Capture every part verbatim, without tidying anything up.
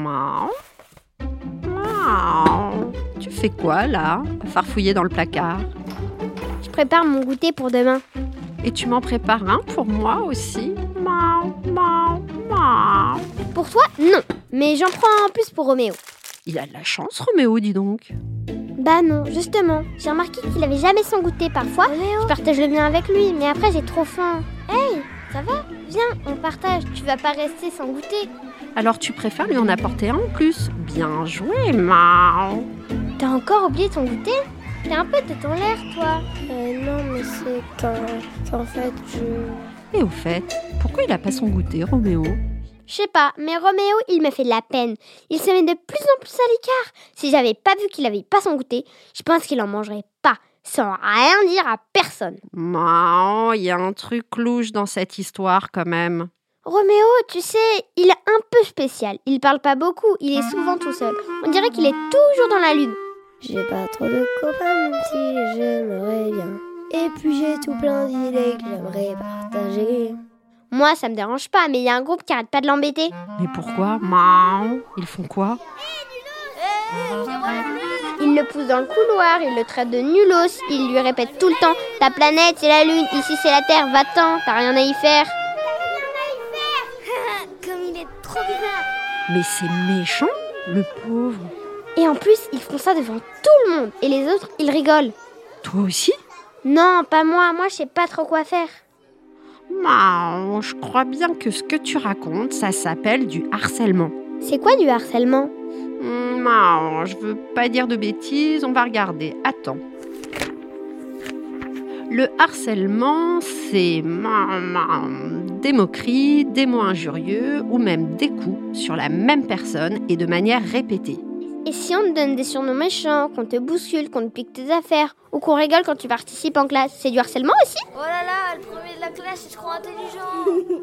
Miaou. Miaou. Tu fais quoi là, à farfouiller dans le placard? Je prépare mon goûter pour demain. Et tu m'en prépares un pour moi aussi? Miaou, miaou, miaou. Pour toi, non. Mais j'en prends en plus pour Roméo. Il a de la chance, Roméo, dis donc. Bah non, justement. J'ai remarqué qu'il avait jamais son goûter parfois. Roméo. Je partage le mien avec lui, mais après j'ai trop faim. Hey, ça va? Viens, on partage. Tu vas pas rester sans goûter. Alors tu préfères lui en apporter un en plus? Bien joué, Miaou. T'as encore oublié ton goûter? T'es un peu de ton l'air, toi. Euh, non, mais c'est qu'en, qu'en fait, je... Et au fait, pourquoi il a pas son goûter, Roméo? Je sais pas, mais Roméo, il me fait de la peine. Il se met de plus en plus à l'écart. Si j'avais pas vu qu'il avait pas son goûter, je pense qu'il en mangerait pas, sans rien dire à personne. Non, il y a un truc louche dans cette histoire quand même. Roméo, tu sais, il est un peu spécial. Il parle pas beaucoup, il est souvent tout seul. On dirait qu'il est toujours dans la lune. J'ai pas trop de copains, même si j'aimerais bien. Et puis j'ai tout plein d'idées que j'aimerais partager. Moi, ça me dérange pas, mais il y a un groupe qui arrête pas de l'embêter. Mais pourquoi? Miaou. Ils font quoi? Il le pousse dans le couloir, il le traite de nulos, il lui répète tout le temps « Ta planète, c'est la lune, ici c'est la terre, va-t'en, t'as rien à y faire !» Comme il est trop bizarre. Mais c'est méchant, le pauvre. Et en plus, ils font ça devant tout le monde, et les autres, ils rigolent. Toi aussi? Non, pas moi, moi je sais pas trop quoi faire. Miaou, je crois bien que ce que tu racontes, ça s'appelle du harcèlement. C'est quoi du harcèlement? Miaou, je veux pas dire de bêtises, on va regarder. Attends. Le harcèlement, c'est miaou, miaou, des moqueries, des mots injurieux ou même des coups sur la même personne et de manière répétée. Et si on te donne des surnoms méchants, qu'on te bouscule, qu'on te pique tes affaires, ou qu'on rigole quand tu participes en classe, c'est du harcèlement aussi? Oh là là, le premier de la classe, c'est trop intelligent.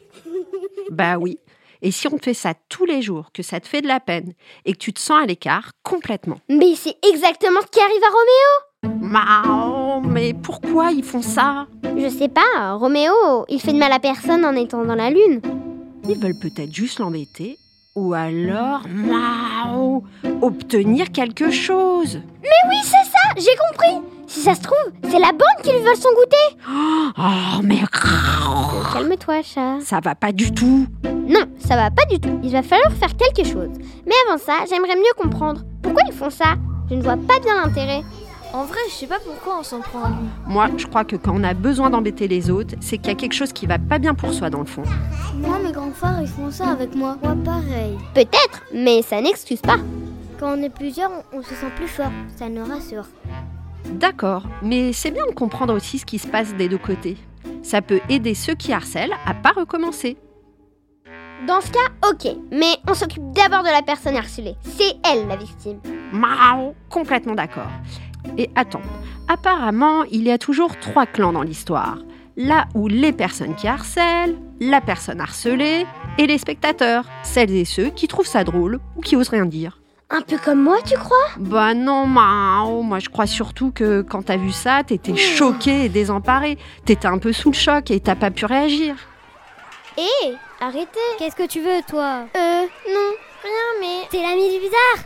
Bah oui. Et si on te fait ça tous les jours, que ça te fait de la peine et que tu te sens à l'écart complètement? Mais c'est exactement ce qui arrive à Roméo. Miaou, mais pourquoi ils font ça? Je sais pas, Roméo, il fait de mal à personne en étant dans la lune. Ils veulent peut-être juste l'embêter. Ou alors, miaou, obtenir quelque chose. Mais oui, c'est ça, j'ai compris. Si ça se trouve, c'est la bande qui lui vole son goûter. Oh, mais... Calme-toi, chat. Ça va pas du tout. Non, ça va pas du tout. Il va falloir faire quelque chose. Mais avant ça, j'aimerais mieux comprendre. Pourquoi ils font ça? Je ne vois pas bien l'intérêt. En vrai, je sais pas pourquoi on s'en prend à lui. Moi, je crois que quand on a besoin d'embêter les autres, c'est qu'il y a quelque chose qui va pas bien pour soi dans le fond. Moi, mes grands frères, ils font ça avec moi. Moi, pareil. Peut-être, mais ça n'excuse pas. Quand on est plusieurs, on, on se sent plus fort. Ça nous rassure. D'accord, mais c'est bien de comprendre aussi ce qui se passe des deux côtés. Ça peut aider ceux qui harcèlent à pas recommencer. Dans ce cas, ok, mais on s'occupe d'abord de la personne harcelée. C'est elle la victime. Miaou, complètement d'accord. Et attends, apparemment, il y a toujours trois clans dans l'histoire. Là où les personnes qui harcèlent, la personne harcelée et les spectateurs, celles et ceux qui trouvent ça drôle ou qui osent rien dire. Un peu comme moi, tu crois? Bah non, Miaou, moi je crois surtout que quand t'as vu ça, t'étais choquée et désemparée. T'étais un peu sous le choc et t'as pas pu réagir. Hé, arrêtez. Qu'est-ce que tu veux, toi? Euh, non, rien, mais... T'es l'ami du bizarre.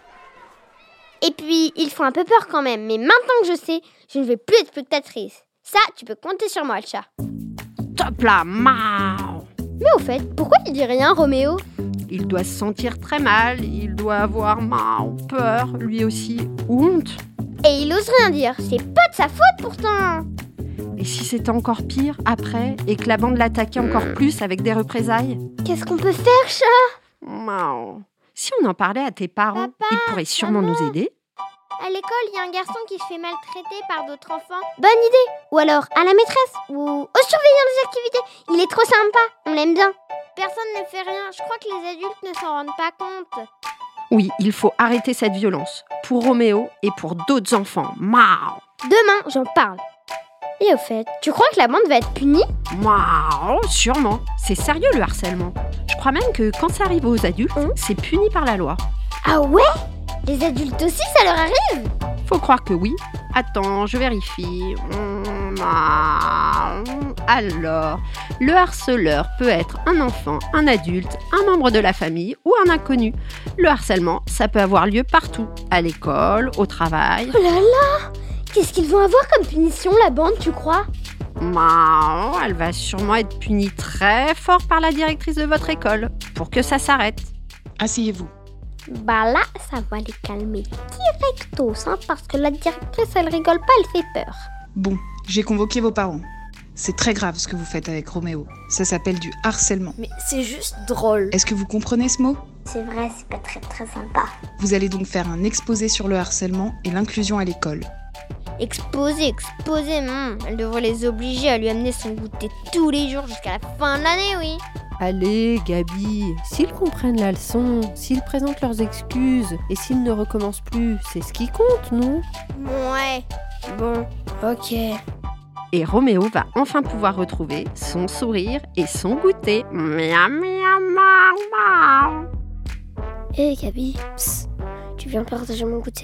Et puis, ils font un peu peur quand même, mais maintenant que je sais, je ne vais plus être spectatrice. Ça, tu peux compter sur moi, le chat. Top là, Miaou. Mais au fait, pourquoi il dit rien, Roméo? Il doit se sentir très mal, il doit avoir Miaou, peur, lui aussi, ou honte. Et il ose rien dire, c'est pas de sa faute pourtant. Et si c'était encore pire, après, et que la bande l'attaquait encore plus avec des représailles? Qu'est-ce qu'on peut faire, chat? Miaou. Si on en parlait à tes parents, Papa, ils pourraient sûrement maman. nous aider. À l'école, il y a un garçon qui se fait maltraiter par d'autres enfants. Bonne idée. Ou alors à la maîtresse, ou au surveillant des activités. Il est trop sympa, on l'aime bien. Personne ne fait rien, je crois que les adultes ne s'en rendent pas compte. Oui, il faut arrêter cette violence, pour Roméo et pour d'autres enfants. Miaou. Demain, j'en parle. Et au fait, tu crois que la bande va être punie? Miaou, sûrement. C'est sérieux le harcèlement. Je crois même que quand ça arrive aux adultes, Hein? c'est puni par la loi. Ah ouais? Les adultes aussi, ça leur arrive? Faut croire que oui. Attends, je vérifie. Hum, ah, alors, le harceleur peut être un enfant, un adulte, un membre de la famille ou un inconnu. Le harcèlement, ça peut avoir lieu partout, à l'école, au travail. Oh là là! Qu'est-ce qu'ils vont avoir comme punition, la bande, tu crois? Bah, elle va sûrement être punie très fort par la directrice de votre école pour que ça s'arrête. Asseyez-vous. Bah là, ça va les calmer directos, hein, parce que la directrice, elle rigole pas, elle fait peur. Bon, j'ai convoqué vos parents. C'est très grave ce que vous faites avec Roméo. Ça s'appelle du harcèlement. Mais c'est juste drôle. Est-ce que vous comprenez ce mot ? C'est vrai, c'est pas très très sympa. Vous allez donc faire un exposé sur le harcèlement et l'inclusion à l'école. Exposer, exposer, hmm, elle devrait les obliger à lui amener son goûter tous les jours jusqu'à la fin de l'année, oui. Allez, Gabi, s'ils comprennent la leçon, s'ils présentent leurs excuses et s'ils ne recommencent plus, c'est ce qui compte, non ? Ouais. Bon, ok. Et Roméo va enfin pouvoir retrouver son sourire et son goûter. Miam, miam, miam, miam. Hé Gabi, psst, tu viens partager mon goûter ?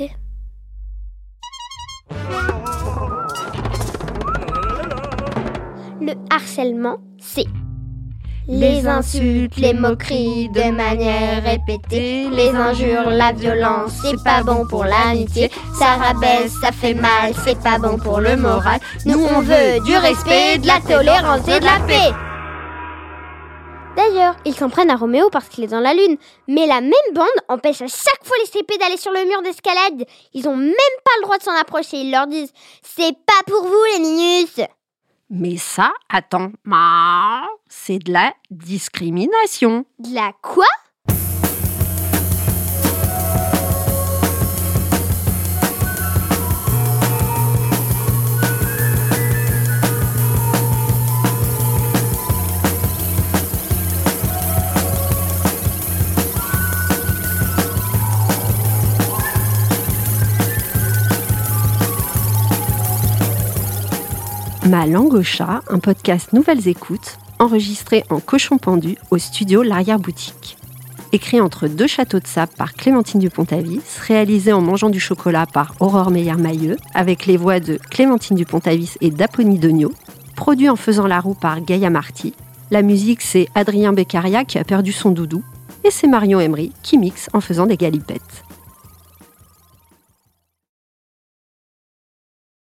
Le harcèlement, c'est les insultes, les moqueries de manière répétée, les injures, la violence, c'est pas bon pour l'amitié, ça rabaisse, ça fait mal, c'est pas bon pour le moral. Nous on veut du respect, de la tolérance et de la paix. D'ailleurs, ils s'en prennent à Roméo parce qu'il est dans la lune, mais la même bande empêche à chaque fois les C P d'aller sur le mur d'escalade. Ils ont même pas le droit de s'en approcher, ils leur disent « C'est pas pour vous les minus !» Mais ça, attends, bah, c'est de la discrimination. De la quoi? Ma langue au chat, un podcast Nouvelles Écoutes, enregistré en cochon pendu au studio L'Arrière-Boutique. Écrit entre deux châteaux de sable par Clémentine Dupont-Avis, réalisé en mangeant du chocolat par Aurore Meyer-Mailleux, avec les voix de Clémentine Dupont-Avis et d'Apolline Dogno, produit en faisant la roue par Gaïa Marty. La musique, c'est Adrien Beccaria qui a perdu son doudou, et c'est Marion Emery qui mixe en faisant des galipettes.